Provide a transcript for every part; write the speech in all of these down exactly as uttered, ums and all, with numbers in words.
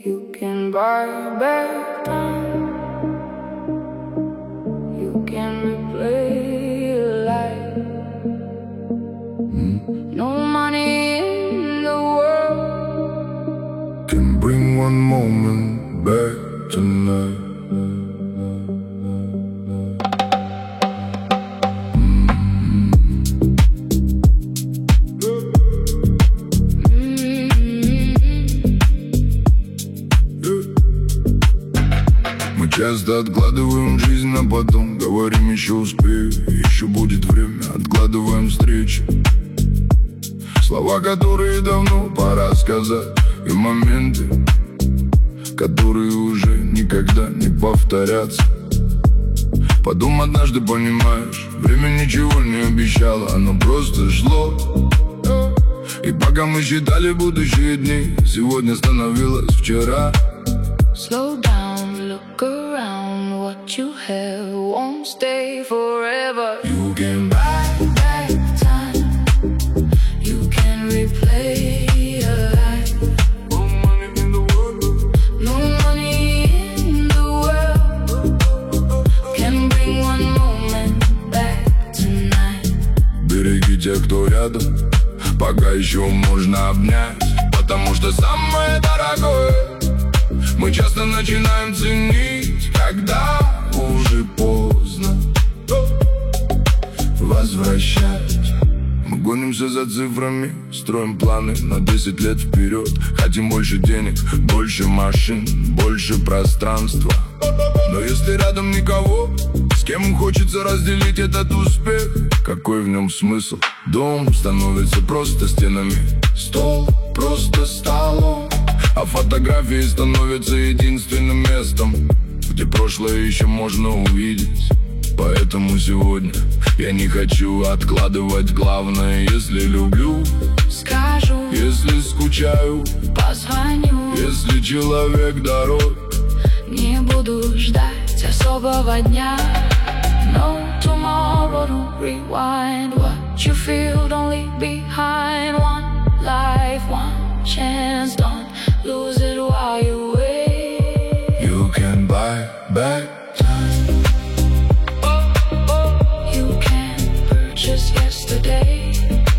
You can buy back time. You can replay your life. mm. No money in the world can bring one moment back tonight. Часто откладываем жизнь на потом. Говорим, еще успею, еще будет время. Откладываем встречи, слова, которые давно пора сказать. И моменты, которые уже никогда не повторятся. Потом однажды понимаешь, время ничего не обещало, оно просто шло. И пока мы считали будущие дни, сегодня становилось вчера. Slow down, look around. What you have won't stay forever. You can buy back time. You can replay your life. No money in the world. No money in the world can bring one moment back tonight. Береги тех, кто рядом, пока еще можно обнять. Потому что самое дорогое мы часто начинаем ценить, когда уже поздно возвращать. Мы гонимся за цифрами, строим планы на десять лет вперед. Хотим больше денег, больше машин, больше пространства. Но если рядом никого, с кем хочется разделить этот успех, какой в нем смысл? Дом становится просто стенами, стол просто столом, а фотографии становятся единственным местом, где прошлое еще можно увидеть. Поэтому сегодня я не хочу откладывать главное. Если люблю, скажу. Если скучаю, позвоню. Если человек дорог, не буду ждать особого дня. No tomorrow, don't rewind. What you feel, don't leave behind. One life, one chance, don't lose it while you wait. You can buy back time. Oh, oh, you can purchase yesterday.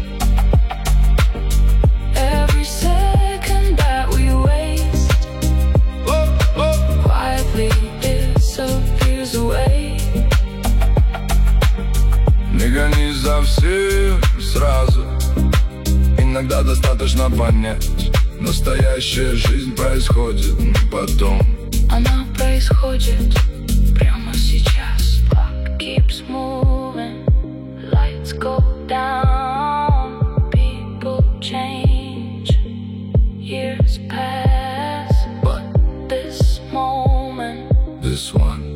Every second that we waste oh, oh. quietly disappears away. Не гони за всем сразу. Иногда достаточно понять, настоящая жизнь происходит потом. Она происходит прямо сейчас. Clock keeps moving, lights go down, people change, years pass, but this moment, This one